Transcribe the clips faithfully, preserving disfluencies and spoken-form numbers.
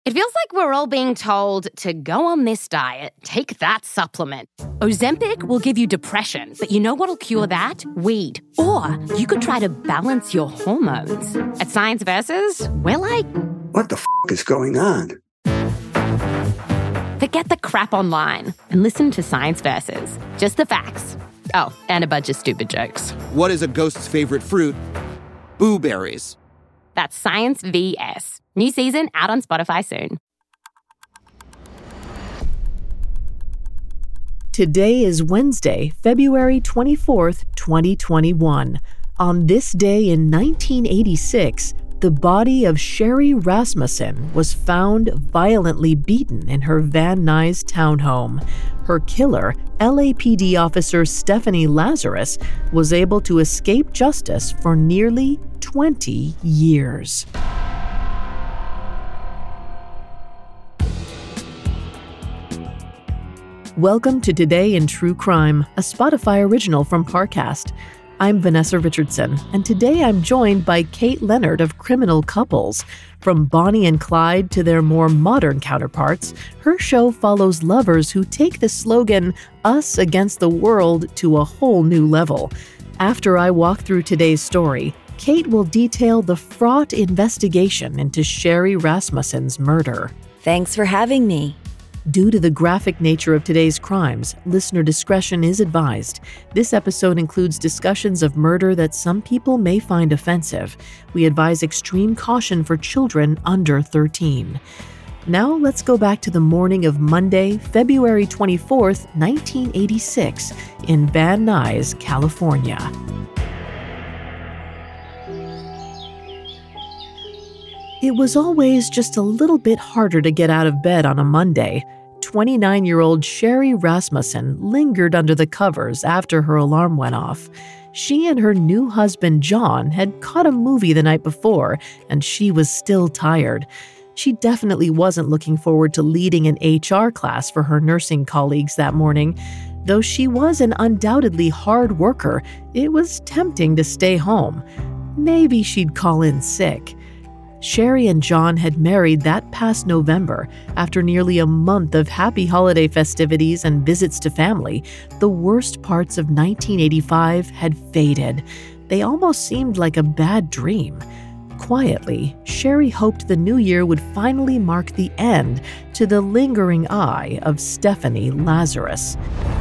It feels like we're all being told to go on this diet, take that supplement. Ozempic will give you depression, but you know what'll cure that? Weed. Or you could try to balance your hormones. At Science Versus, we're like... What the f*** is going on? Forget the crap online and listen to Science Versus. Just the facts. Oh, and a bunch of stupid jokes. What is a ghost's favorite fruit? Blueberries. That's Science V S. New season out on Spotify soon. Today is Wednesday, February twenty-fourth, twenty twenty-one. On this day in nineteen eighty-six, the body of Sherry Rasmussen was found violently beaten in her Van Nuys townhome. Her killer, L A P D officer Stephanie Lazarus, was able to escape justice for nearly twenty years. Welcome to Today in True Crime, a Spotify original from Parcast. I'm Vanessa Richardson, and today I'm joined by Kate Leonard of Criminal Couples. From Bonnie and Clyde to their more modern counterparts, her show follows lovers who take the slogan, "Us against the world," to a whole new level. After I walk through today's story, Kate will detail the fraught investigation into Sherry Rasmussen's murder. Thanks for having me. Due to the graphic nature of today's crimes, listener discretion is advised. This episode includes discussions of murder that some people may find offensive. We advise extreme caution for children under thirteen. Now let's go back to the morning of Monday, February twenty-fourth, nineteen eighty-six, in Van Nuys, California. It was always just a little bit harder to get out of bed on a Monday. twenty-nine-year-old Sherry Rasmussen lingered under the covers after her alarm went off. She and her new husband, John, had caught a movie the night before, and she was still tired. She definitely wasn't looking forward to leading an H R class for her nursing colleagues that morning. Though she was an undoubtedly hard worker, it was tempting to stay home. Maybe she'd call in sick. Sherry and John had married that past November. After nearly a month of happy holiday festivities and visits to family, the worst parts of nineteen eighty-five had faded. They almost seemed like a bad dream. Quietly, Sherry hoped the new year would finally mark the end to the lingering eye of Stephanie Lazarus.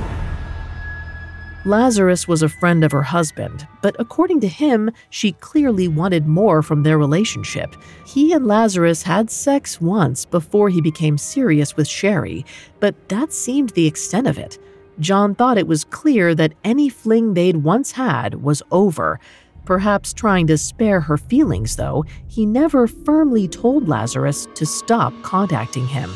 Lazarus was a friend of her husband, but according to him, she clearly wanted more from their relationship. He and Lazarus had sex once before he became serious with Sherry, but that seemed the extent of it. John thought it was clear that any fling they'd once had was over. Perhaps trying to spare her feelings, though, he never firmly told Lazarus to stop contacting him.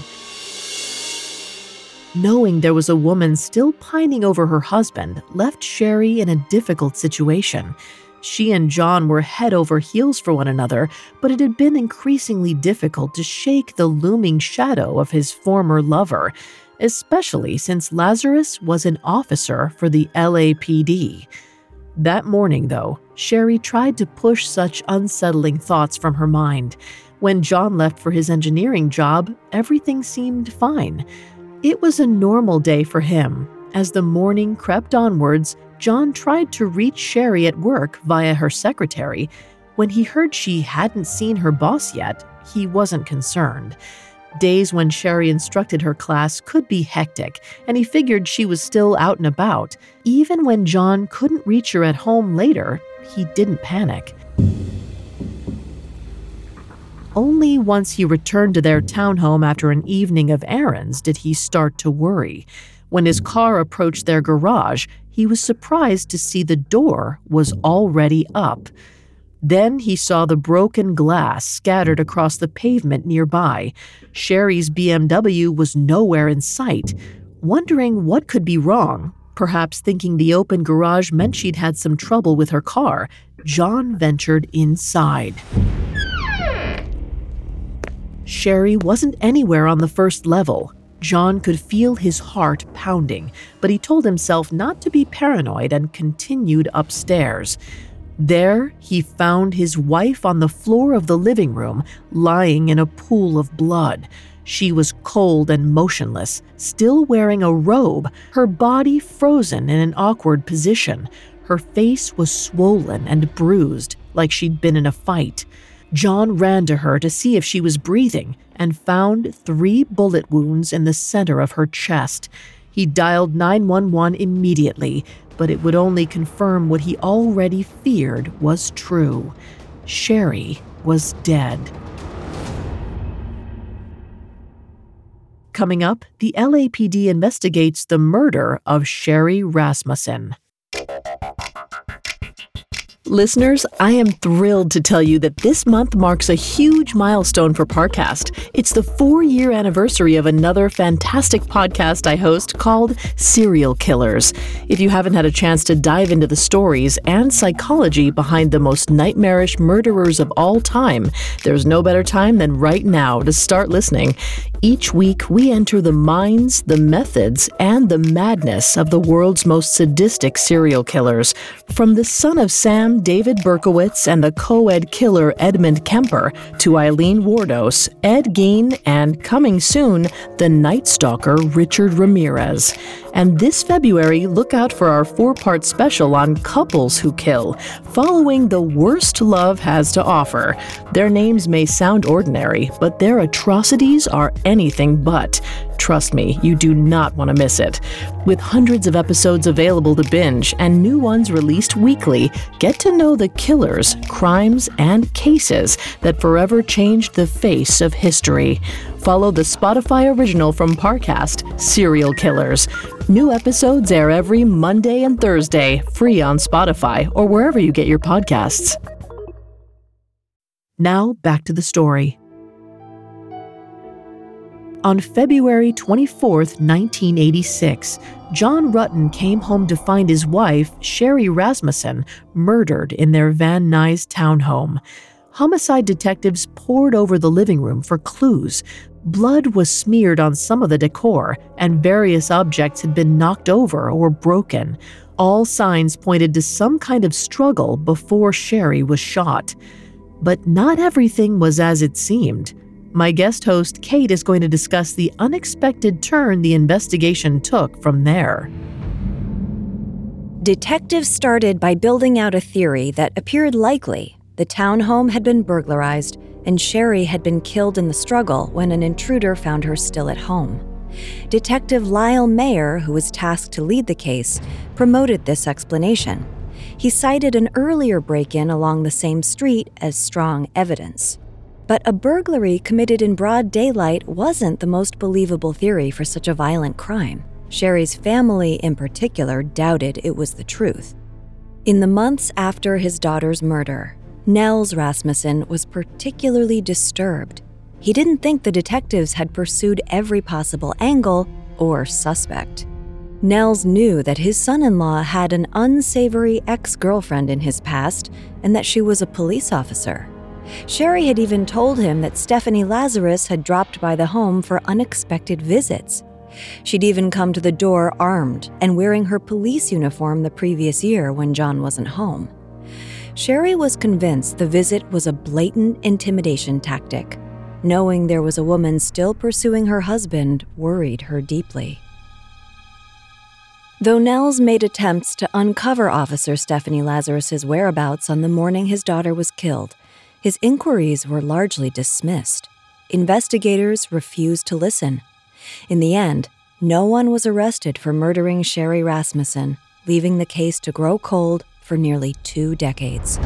Knowing there was a woman still pining over her husband left Sherry in a difficult situation. She and John were head over heels for one another, but it had been increasingly difficult to shake the looming shadow of his former lover, especially since Lazarus was an officer for the L A P D. That morning, though, Sherry tried to push such unsettling thoughts from her mind. When John left for his engineering job, everything seemed fine. It was a normal day for him. As the morning crept onwards, John tried to reach Sherry at work via her secretary. When he heard she hadn't seen her boss yet, he wasn't concerned. Days when Sherry instructed her class could be hectic, and he figured she was still out and about. Even when John couldn't reach her at home later, he didn't panic. Only once he returned to their townhome after an evening of errands did he start to worry. When his car approached their garage, he was surprised to see the door was already up. Then he saw the broken glass scattered across the pavement nearby. Sherry's B M W was nowhere in sight. Wondering what could be wrong, perhaps thinking the open garage meant she'd had some trouble with her car, John ventured inside. Sherry wasn't anywhere on the first level. John could feel his heart pounding, but he told himself not to be paranoid and continued upstairs. There, he found his wife on the floor of the living room, lying in a pool of blood. She was cold and motionless, still wearing a robe, her body frozen in an awkward position. Her face was swollen and bruised, like she'd been in a fight. John ran to her to see if she was breathing and found three bullet wounds in the center of her chest. He dialed nine one one immediately, but it would only confirm what he already feared was true. Sherry was dead. Coming up, the L A P D investigates the murder of Sherry Rasmussen. Listeners, I am thrilled to tell you that this month marks a huge milestone for Parcast. It's the four-year anniversary of another fantastic podcast I host called Serial Killers. If you haven't had a chance to dive into the stories and psychology behind the most nightmarish murderers of all time, there's no better time than right now to start listening. Each week, we enter the minds, the methods, and the madness of the world's most sadistic serial killers. From the son of Sam, David Berkowitz, and the co-ed killer Edmund Kemper, to Eileen Wardos, Ed Gein, and coming soon, the Night Stalker Richard Ramirez. And this February, look out for our four-part special on couples who kill, following the worst love has to offer. Their names may sound ordinary, but their atrocities are anything but. Trust me, you do not want to miss it. With hundreds of episodes available to binge and new ones released weekly, get to know the killers, crimes, and cases that forever changed the face of history. Follow the Spotify original from Parcast, Serial Killers. New episodes air every Monday and Thursday, free on Spotify or wherever you get your podcasts. Now, back to the story. On February twenty-fourth, nineteen eighty-six, John Rutten came home to find his wife, Sherry Rasmussen, murdered in their Van Nuys townhome. Homicide detectives pored over the living room for clues. Blood was smeared on some of the decor, and various objects had been knocked over or broken. All signs pointed to some kind of struggle before Sherry was shot. But not everything was as it seemed. My guest host, Kate, is going to discuss the unexpected turn the investigation took from there. Detectives started by building out a theory that appeared likely. The townhome had been burglarized, and Sherry had been killed in the struggle when an intruder found her still at home. Detective Lyle Mayer, who was tasked to lead the case, promoted this explanation. He cited an earlier break-in along the same street as strong evidence. But a burglary committed in broad daylight wasn't the most believable theory for such a violent crime. Sherry's family, in particular, doubted it was the truth. In the months after his daughter's murder, Nels Rasmussen was particularly disturbed. He didn't think the detectives had pursued every possible angle or suspect. Nels knew that his son-in-law had an unsavory ex-girlfriend in his past and that she was a police officer. Sherry had even told him that Stephanie Lazarus had dropped by the home for unexpected visits. She'd even come to the door armed and wearing her police uniform the previous year when John wasn't home. Sherry was convinced the visit was a blatant intimidation tactic. Knowing there was a woman still pursuing her husband worried her deeply. Though Nels made attempts to uncover Officer Stephanie Lazarus's whereabouts on the morning his daughter was killed, his inquiries were largely dismissed. Investigators refused to listen. In the end, no one was arrested for murdering Sherry Rasmussen, leaving the case to grow cold for nearly two decades.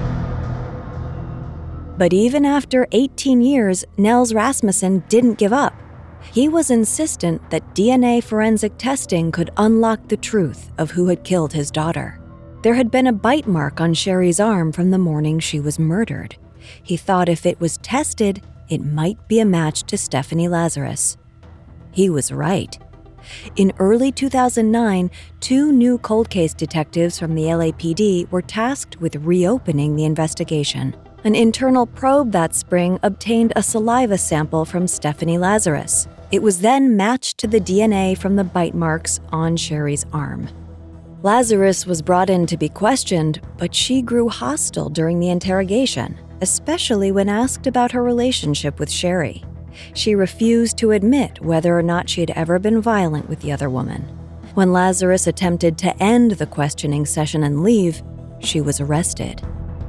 But even after eighteen years, Nels Rasmussen didn't give up. He was insistent that D N A forensic testing could unlock the truth of who had killed his daughter. There had been a bite mark on Sherry's arm from the morning she was murdered. He thought if it was tested, it might be a match to Stephanie Lazarus. He was right. In early two thousand nine, two new cold case detectives from the L A P D were tasked with reopening the investigation. An internal probe that spring obtained a saliva sample from Stephanie Lazarus. It was then matched to the D N A from the bite marks on Sherry's arm. Lazarus was brought in to be questioned, but she grew hostile during the interrogation, especially when asked about her relationship with Sherry. She refused to admit whether or not she had ever been violent with the other woman. When Lazarus attempted to end the questioning session and leave, she was arrested.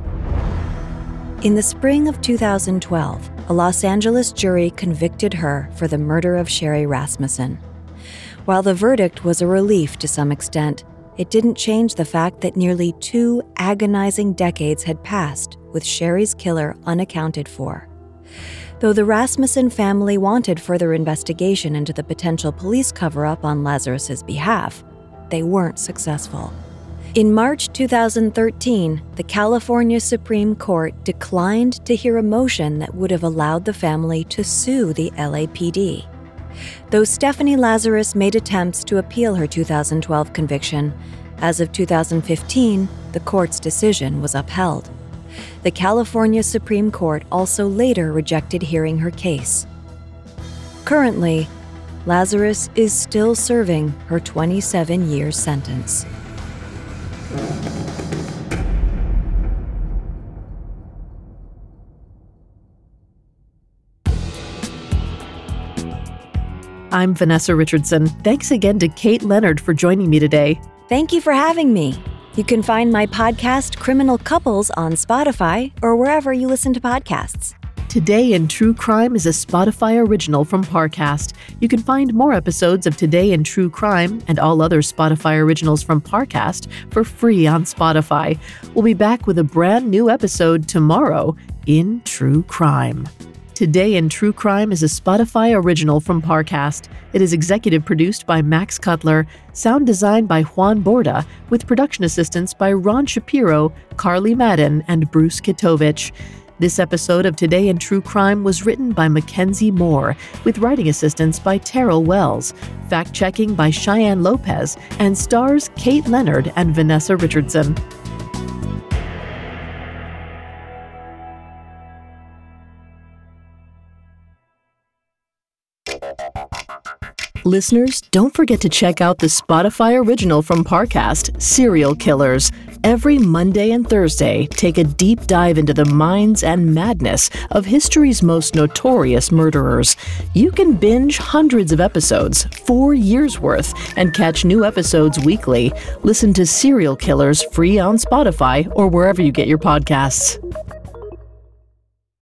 In the spring of two thousand twelve, a Los Angeles jury convicted her for the murder of Sherry Rasmussen. While the verdict was a relief to some extent, it didn't change the fact that nearly two agonizing decades had passed with Sherry's killer unaccounted for. Though the Rasmussen family wanted further investigation into the potential police cover-up on Lazarus's behalf, they weren't successful. In March two thousand thirteen, the California Supreme Court declined to hear a motion that would have allowed the family to sue the L A P D. Though Stephanie Lazarus made attempts to appeal her two thousand twelve conviction, as of two thousand fifteen, the court's decision was upheld. The California Supreme Court also later rejected hearing her case. Currently, Lazarus is still serving her twenty-seven-year sentence. I'm Vanessa Richardson. Thanks again to Kate Leonard for joining me today. Thank you for having me. You can find my podcast, Criminal Couples, on Spotify or wherever you listen to podcasts. Today in True Crime is a Spotify original from Parcast. You can find more episodes of Today in True Crime and all other Spotify originals from Parcast for free on Spotify. We'll be back with a brand new episode tomorrow in True Crime. Today in True Crime is a Spotify original from Parcast. It is executive produced by Max Cutler, sound designed by Juan Borda, with production assistance by Ron Shapiro, Carly Madden, and Bruce Kitovich. This episode of Today in True Crime was written by Mackenzie Moore, with writing assistance by Terrell Wells, fact-checking by Cheyenne Lopez, and stars Kate Leonard and Vanessa Richardson. Listeners, don't forget to check out the Spotify original from Parcast, Serial Killers. Every Monday and Thursday, take a deep dive into the minds and madness of history's most notorious murderers. You can binge hundreds of episodes, four years worth, and catch new episodes weekly. Listen to Serial Killers free on Spotify or wherever you get your podcasts.